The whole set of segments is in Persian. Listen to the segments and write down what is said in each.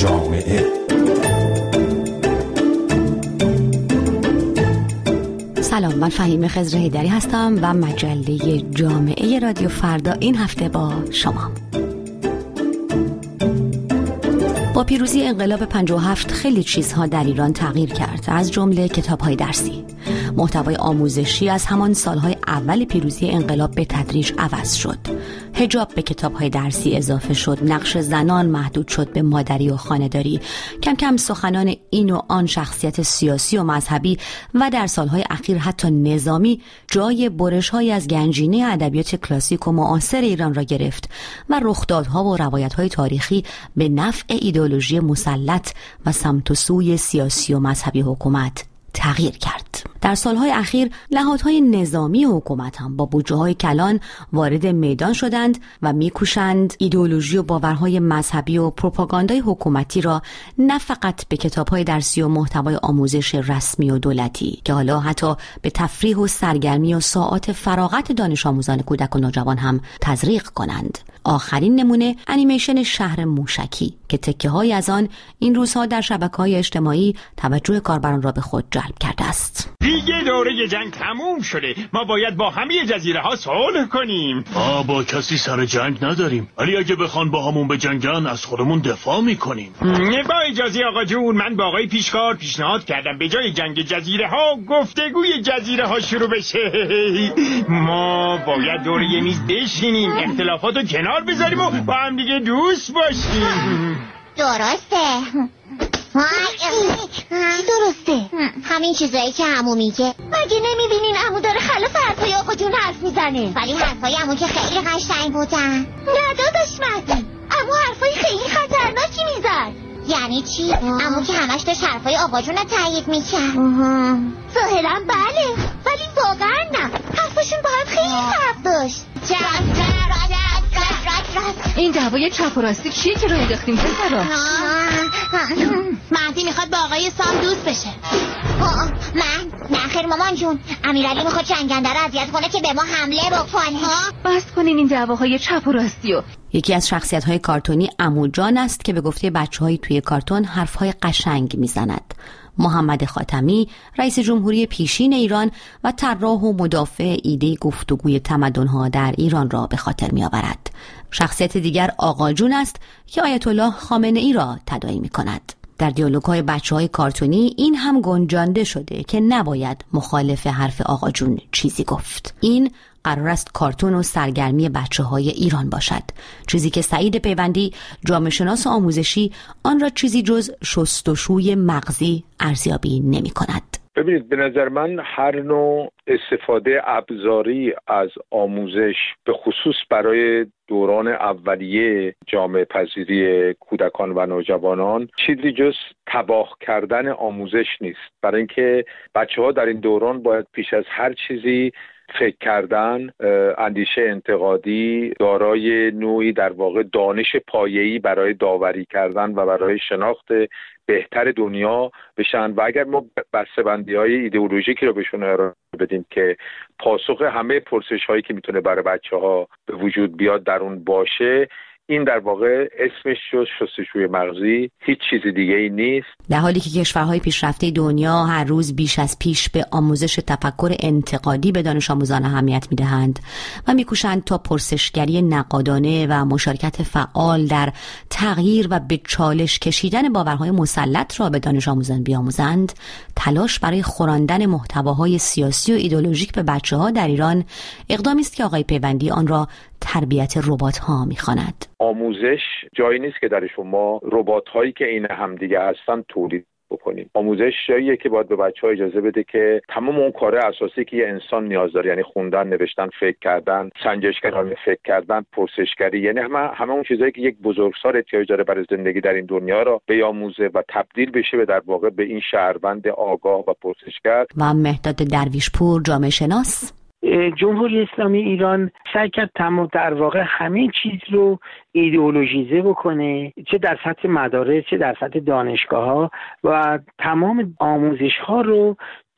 جامعه. سلام، من فهیمه خضر حیدری هستم و مجله جامعه رادیو فردا این هفته با شما. با پیروزی انقلاب 57 خیلی چیزها در ایران تغییر کرد، از جمله کتاب‌های درسی. محتوای آموزشی از همان سالهای اول پیروزی انقلاب به تدریج عوض شد. حجاب به کتاب‌های درسی اضافه شد، نقش زنان محدود شد به مادری و خانه‌داری. کم کم سخنان این و آن شخصیت سیاسی و مذهبی و در سالهای اخیر حتی نظامی جای برش‌های از گنجینه ادبیات کلاسیک و معاصر ایران را گرفت و رخدادها و روایت‌های تاریخی به نفع ایدئولوژی مسلط و سمت و سوی سیاسی و مذهبی حکومت تغییر کرد. در سالهای اخیر نهادهای نظامی حکومت هم با بودجه‌های کلان وارد میدان شدند و می‌کوشند ایدئولوژی و باورهای مذهبی و پروپاگاندای حکومتی را نه فقط به کتاب‌های درسی و محتوای آموزش رسمی و دولتی که حالا حتی به تفریح و سرگرمی و ساعات فراغت دانش آموزان کودک و نوجوان هم تزریق کنند. آخرین نمونه انیمیشن شهر موشکی که تکه‌های از آن این روزها در شبکه‌های اجتماعی توجه کاربران را به خود جلب کرده است. دیگه دوره جنگ تموم شده. ما باید با همه جزیره ها صلح کنیم. ما با کسی سر جنگ نداریم، ولی اگه بخوان با همون بجنگن از خودمون دفاع میکنیم. با اجازه آقا جون، من با آقای پیشکار پیشنهاد کردم به جای جنگ جزیره ها گفتگوی جزیره ها شروع بشه. ما باید دور یه میز بشینیم، اختلافاتو کنار بذاریم و با هم دیگه دوست باشیم. درسته. درسته. همین چیزایی که عمو میگه. مگه نمیبینین عمو داره خلاف حرفای آقا جون حرف میزنه؟ ولی حرفای عمو که خیلی قشنگ بودن. نه داداش مهدی، عمو حرفای خیلی خطرناکی میزد. یعنی چی؟ عمو که همش داشت حرفای آقا جون رو تایید میکرد. ظاهرا بله، ولی واقعا نه. حرفشون با هم خیلی فرق داشت. این دعوای چپ و راستی چیه که رو انداختیم پسرا؟ مهدی میخواد با آقای سام دوست بشه. نه خیر مامان جون، امیرعلی میخواد جنگنده رو اذیت کنه که به ما حمله بکنه. بس کنین این دعواهای چپ و راستیو. یکی از شخصیت‌های کارتونی عمو جان است که به گفته بچه‌های توی کارتون حرف‌های قشنگ میزند. محمد خاتمی رئیس جمهوری پیشین ایران و طراح و مدافع ایده گفتگوی تمدن‌ها در ایران را به خاطر می‌آورد. شخصیت دیگر آقا جون است که آیت الله خامنه‌ای را تداعی می‌کند. در دیالوگ‌های بچه‌های کارتونی این هم گنجانده شده که نباید مخالف حرف آقا جون چیزی گفت. این قرار است کارتون و سرگرمی بچه‌های ایران باشد، چیزی که سعید پیوندی جامعه شناس آموزشی آن را چیزی جز شستشوی مغزی ارزیابی نمی‌کند. ببینید، به نظر من هر نوع استفاده ابزاری از آموزش به خصوص برای دوران اولیه جامعه پذیری کودکان و نوجوانان چیزی جز تباه کردن آموزش نیست، برای اینکه بچه‌ها در این دوران باید پیش از هر چیزی فکر کردن، اندیشه انتقادی، دارای نوعی در واقع دانش پایه‌ای برای داوری کردن و برای شناخت بهتر دنیا بشن. و اگر ما بسته‌بندی‌های ایدئولوژیکی رو بهشون ارائه بدیم که پاسخ همه پرسش‌هایی که میتونه برای بچه‌ها به وجود بیاد در اون باشه، این در واقع اسمش شد شستشوی مغزی، هیچ چیز دیگه ای نیست. در حالی که کشورهای پیشرفته دنیا هر روز بیش از پیش به آموزش تفکر انتقادی به دانش آموزان اهمیت میدهند و میکوشند تا پرسشگری نقادانه و مشارکت فعال در تغییر و به چالش کشیدن باورهای مسلط را به دانش آموزان بیاموزند، تلاش برای خوراندن محتواهای سیاسی و ایدئولوژیک به بچه‌ها در ایران اقدامی است که آقای پیوندی آن را تربیت ربات‌ها می‌خواند. آموزش جایی نیست که در شما ربات‌هایی که این همدیگه هستن تولید بکنیم. آموزش جاییه که باید به بچه‌ها اجازه بده که تمام اون کار اساسی که یه انسان نیاز داره، یعنی خوندن، نوشتن، فکر کردن، سنجشگرانه فکر کردن، پرسشگری، یعنی همه اون چیزایی که یک بزرگسال احتیاج داره برای زندگی در این دنیا را بیاموزه و تبدیل بشه به در واقع به این شهروند آگاه و پرسشگر. و مهداد درویشپور جامعه شناس: جمهوری اسلامی ایران سعی کرد در واقع همه چیز رو ایدئولوژیزه بکنه، چه در سطح مدارس چه در سطح دانشگاه‌ها، و تمام آموزش‌ها رو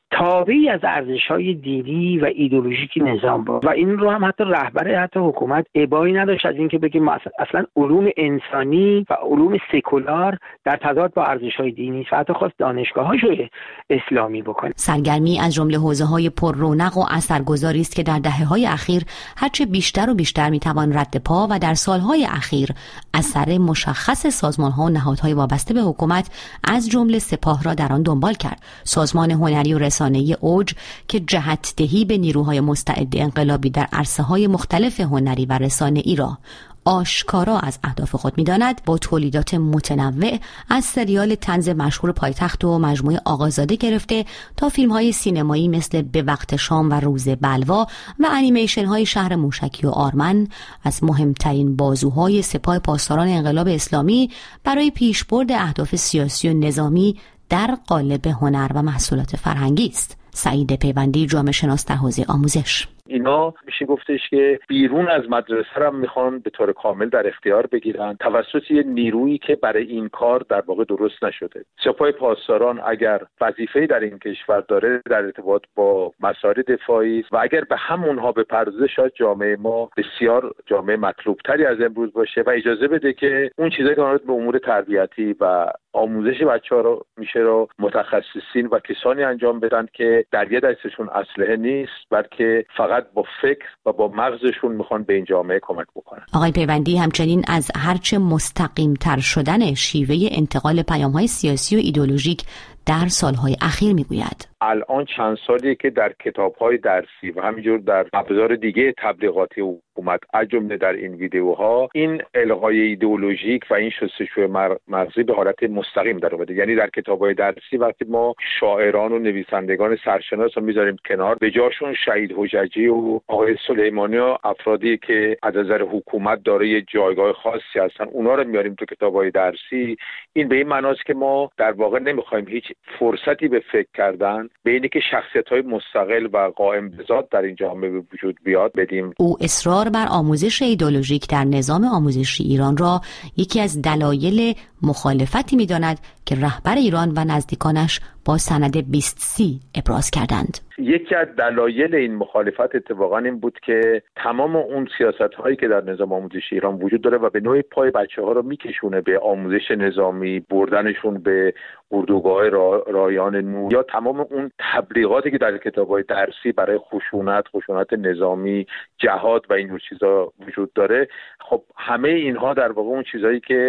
تابعی از ارزش‌های دینی و ایدئولوژیک نظام بود و این رو هم حتی رهبر حتی حکومت ابایی نداشت از اینکه بگه اصلا علوم انسانی و علوم سکولار در تضاد با ارزش‌های دینی است و حتی خواست دانشگاه‌هاشو اسلامی بکنه. سرگرمی از جمله حوزه‌های پر رونق و اثرگذاری است که در دهه‌های اخیر هرچه بیشتر و بیشتر می‌توان رد پا و در سال‌های اخیر اثر مشخص سازمان‌ها و نهادهای وابسته به حکومت از جمله سپاه را در آن دنبال کرد. سازمان هنری و رسانه‌ای اوج که جهت‌دهی به نیروهای مستعد انقلابی در عرصه‌های مختلف هنری و رسانه‌ای را آشکارا از اهداف خود می‌داند، با تولیدات متنوع از سریال طنز مشهور پایتخت و مجموعه آقازاده گرفته تا فیلم‌های سینمایی مثل به وقت شام و روز بلوا و انیمیشن‌های شهر موشکی و آرمن از مهمترین بازوهای سپاه پاسداران انقلاب اسلامی برای پیشبرد اهداف سیاسی و نظامی در قالب هنر و محصولات فرهنگی است. سعید پیوندی، جامعه شناس در حوزه آموزش: اینا میشه گفتش که بیرون از مدرسه هم میخوان به طور کامل در اختیار بگیرن توسط یه نیرویی که برای این کار در واقع درست نشده. سپاه پاسداران اگر وظیفه‌ای در این کشور داره در ارتباط با مسائل دفاعی و اگر به همونها بپردازه شاید جامعه ما بسیار جامعه مطلوبتری از امروز باشه و اجازه بده که اون چیزایی که مربوط به امور تربیتی و آموزش بچه‌ها رو میشه رو متخصصین و کسانی انجام بدن که در یه دستشون اسلحه نیست بلکه فقط با فکر و با مغزشون میخوان به این جامعه کمک بکنن. آقای پیوندی همچنین از هرچه مستقیم‌تر شدن شیوه انتقال پیام‌های سیاسی و ایدئولوژیک در سالهای اخیر میگوید. الان چند سالیه که در کتاب‌های درسی و همینجور در ابزار دیگه تبلیغاتی حکومت از جمله در این ویدیوها این الغای ایدئولوژیک و این شستشوی مغزی به حالت مستقیم در اومده. یعنی در کتاب‌های درسی وقتی ما شاعران و نویسندگان سرشناس رو میذاریم کنار، به جاشون شهید حججی و آقای سلیمانی و افرادی که از نظر حکومت دارای جایگاه خاصی هستن اونا رو میاریم تو کتاب‌های درسی. این به این معناست که ما در واقع نمی‌خوایم هیچ فرصتی به فکر کردن به اینی که شخصیت‌های مستقل و قائم به ذات در این جامعه به وجود بیاد بدیم. او اصرار بر آموزش ایدئولوژیک در نظام آموزشی ایران را یکی از دلایل مخالفتی می‌داند که رهبر ایران و نزدیکانش با سند 2030 ابراز کردند. یکی از دلایل این مخالفت اتفاقا این بود که تمام اون سیاست‌هایی که در نظام آموزشی ایران وجود داره و به نوعی پای بچه‌ها رو میکشونه به آموزش نظامی، بردنشون به اردوگاه رایان نور یا تمام اون تبلیغاتی که در کتاب‌های درسی برای خشونت نظامی، جهاد و این جور چیزا وجود داره، خب همه اینها در واقع اون چیزایی که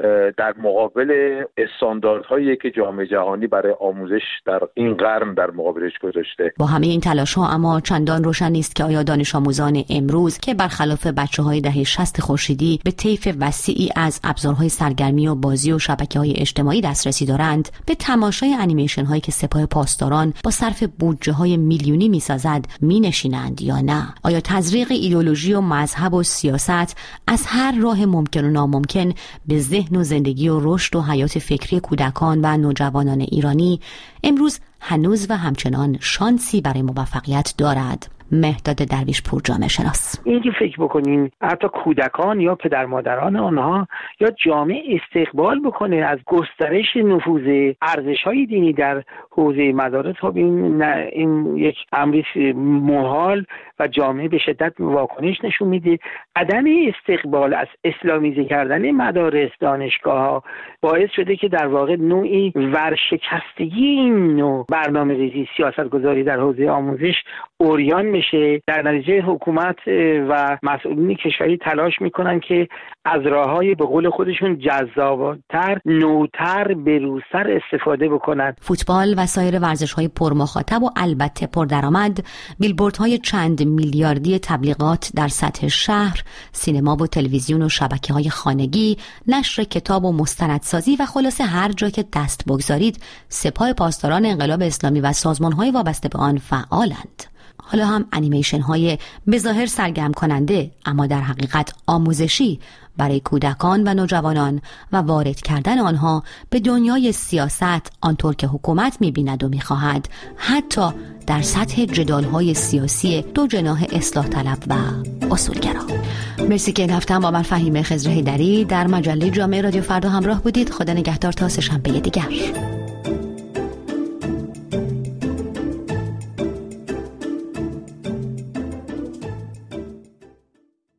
در مقابل استانداردهایی که جامعه جهانی برای آموزش در این قرن در مقابلش گذاشته. با همه این تلاش‌ها اما چندان روشن نیست که آیا دانش آموزان امروز که برخلاف بچه‌های دهه 60 خورشیدی به طیف وسیعی از ابزارهای سرگرمی و بازی و شبکه‌های اجتماعی دسترسی دارند، به تماشای انیمیشن‌هایی که سپاه پاسداران با صرف بودجه‌های میلیونی می‌سازد می‌نشینند یا نه؟ آیا تزریق ایدئولوژی و مذهب و سیاست از هر راه ممکن و ناممکن به ذهن و زندگی و رشد و حیات فکری کودکان و نوجوانان ایرانی امروز هنوز و همچنان شانسی برای موفقیت دارد؟ مهداد درویش پور، جامعه شناس: این که فکر بکنین حتی کودکان یا پدر مادران آنها یا جامعه استقبال بکنه از گسترش نفوذ ارزش‌های دینی در حوزه مدارس، خب این یک امری محال و جامعه به شدت واکنش نشون میده. عدم استقبال از اسلامیزه کردن مدارس، دانشگاه‌ها باعث شده که در واقع نوعی ورشکستگی این نوع برنامه‌ریزی سیاست‌گذاری در حوزه آموزش اوریان میشه. در نتیجه حکومت و مسئولین کشوری تلاش میکنن که از راههای به قول خودشون جذاب‌تر، نوتر، بروزتر استفاده بکنن. فوتبال و سایر ورزش‌های پرمخاطب و البته پردرآمد، بیلبوردهای چند میلیاردی تبلیغات در سطح شهر، سینما و تلویزیون و شبکه‌های خانگی، نشر کتاب و مستندسازی و خلاصه هر جا که دست بگذارید سپاه پاسداران انقلاب اسلامی و سازمان‌های وابسته به آن فعالند. حالا هم انیمیشن های بظاهر سرگرم کننده اما در حقیقت آموزشی برای کودکان و نوجوانان و وارد کردن آنها به دنیای سیاست آنطور که حکومت می‌بیند و می‌خواهد، حتی در سطح جدال‌های سیاسی دو جناح اصلاح طلب و اصولگرا. مرسی که این هفته هم با من فهیمه خضر حیدری در مجله جامعه رادیو فردا همراه بودید. خدا نگهدار تا سه شنبه دیگر.